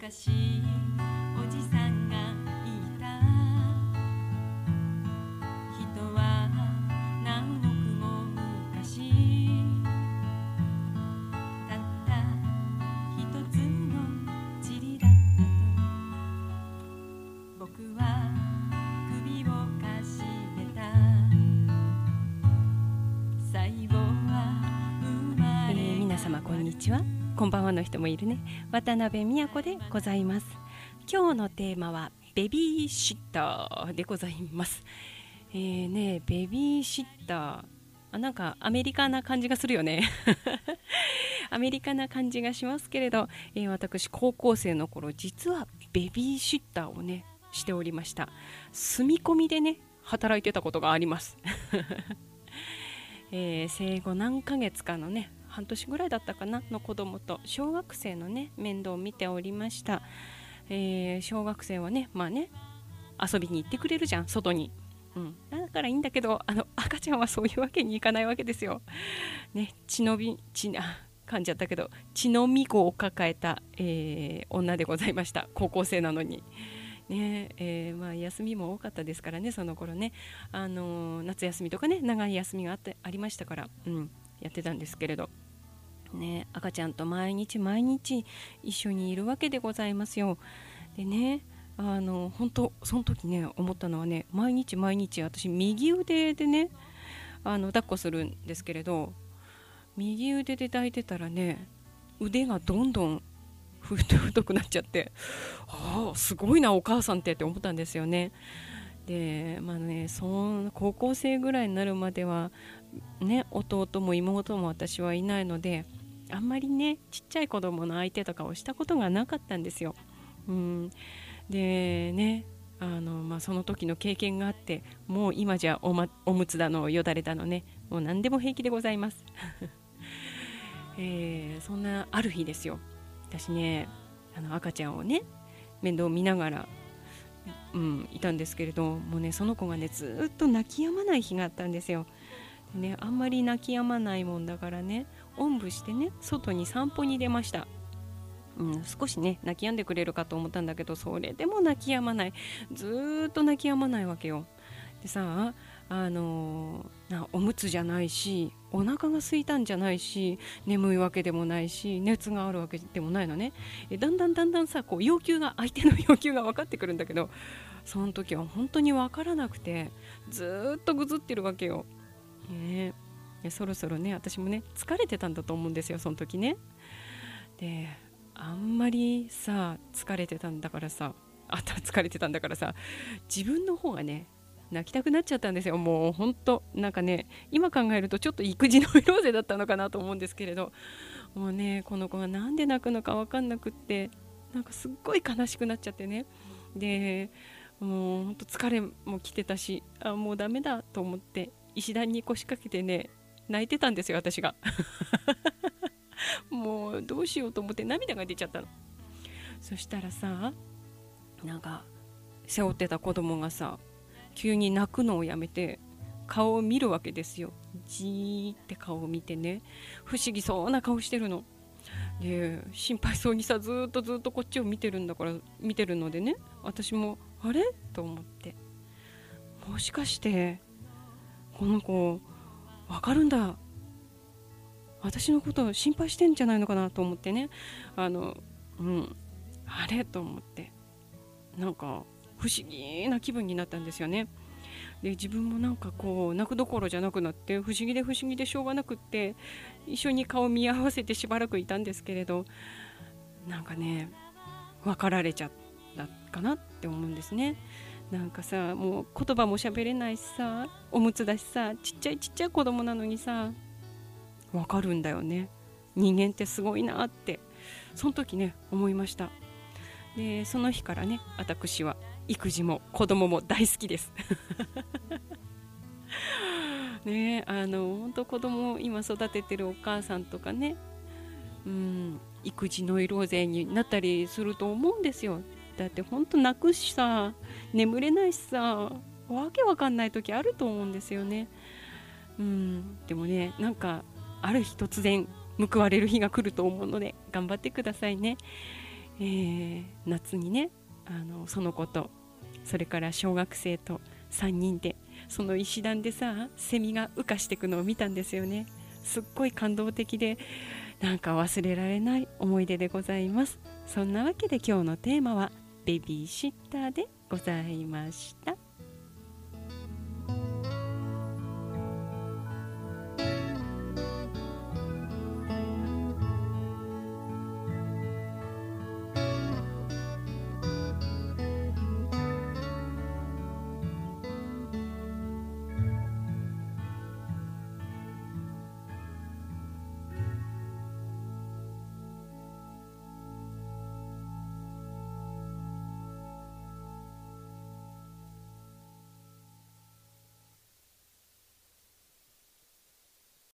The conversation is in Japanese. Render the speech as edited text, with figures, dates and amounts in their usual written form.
昔おじさんが言った。人は何億も昔たった一つの塵だったと僕は首をかしげた。最後は生まれ皆様こんにちは、こんばんはの人もいるね。渡辺美也子でございます。今日のテーマはベビーシッターでございます。ベビーシッター、なんかアメリカな感じがするよねアメリカな感じがしますけれど、私高校生の頃実はベビーシッターをねしておりました。住み込みでね働いてたことがあります生後何ヶ月かのね半年ぐらいだったかなの子供と小学生のね面倒を見ておりました。小学生はね遊びに行ってくれるじゃん、外に、だからいいんだけど、赤ちゃんはそういうわけにいかないわけですよね。噛んじゃったけど血のみ子を抱えた、女でございました。高校生なのにね。休みも多かったですからね、その頃ね、夏休みとかね長い休みがありましたから、やってたんですけれどね、赤ちゃんと毎日一緒にいるわけでございますよ。でね、本当その時ね思ったのはね、毎日私右腕でね抱っこするんですけれど、右腕で抱いてたらね腕がどんどん太くなっちゃって、すごいなお母さんって思ったんですよね。で高校生ぐらいになるまではね、弟も妹も私はいないので、あんまりねちっちゃい子供の相手とかをしたことがなかったんですよ。でね、その時の経験があって、もう今じゃおむつだのよだれだのね、もう何でも平気でございますそんなある日ですよ、私ね赤ちゃんをね面倒見ながら、いたんですけれどもね、その子がねずっと泣き止まない日があったんですよ。ね、あんまり泣き止まないもんだからね、おんぶしてね外に散歩に出ました。少しね泣き止んでくれるかと思ったんだけど、それでも泣き止まない、ずーっと泣き止まないわけよ。でさ、おむつじゃないし、お腹が空いたんじゃないし、眠いわけでもないし、熱があるわけでもないのね。だんだんさ、こう相手の要求が分かってくるんだけど、その時は本当に分からなくて、ずーっとぐずってるわけよ。そろそろね私もね疲れてたんだと思うんですよ、その時ね。であんまりさ疲れてたんだからさ自分の方がね泣きたくなっちゃったんですよ。もうほんとなんかね、今考えるとちょっと育児ノイローゼだったのかなと思うんですけれど、もうねこの子がなんで泣くのか分かんなくって、なんかすっごい悲しくなっちゃってね。でもうほんと疲れも来てたし、もうダメだと思って石段に腰掛けてね泣いてたんですよ、私がもうどうしようと思って涙が出ちゃったの。そしたらさ、なんか背負ってた子供がさ急に泣くのをやめて顔を見るわけですよ。じーって顔を見てね、不思議そうな顔してるので、心配そうにさずっとこっちを見てるのでね、私もあれと思って、もしかしてこの子わかるんだ、私のことを心配してんじゃないのかなと思ってね、あれと思って、なんか不思議な気分になったんですよね。で自分もなんかこう泣くどころじゃなくなって、不思議でしょうがなくって、一緒に顔見合わせてしばらくいたんですけれど、なんかね別られちゃったかなって思うんですね。なんかさ、もう言葉も喋れないしさ、おむつだしさ、ちっちゃい子供なのにさわかるんだよね、人間ってすごいなって、その時ね思いました。でその日からね私は育児も子供も大好きですね、本当子供を今育ててるお母さんとかね、育児ノイローゼになったりすると思うんですよ。だって本当泣くしさ、眠れないしさ、わけわかんない時あると思うんですよね。でもね、なんかある日突然報われる日が来ると思うので頑張ってくださいね。 夏にねその子とそれから小学生と3人でその石段でさセミが羽化していくのを見たんですよね。すっごい感動的でなんか忘れられない思い出でございます。そんなわけで今日のテーマはベビーシッターでございました。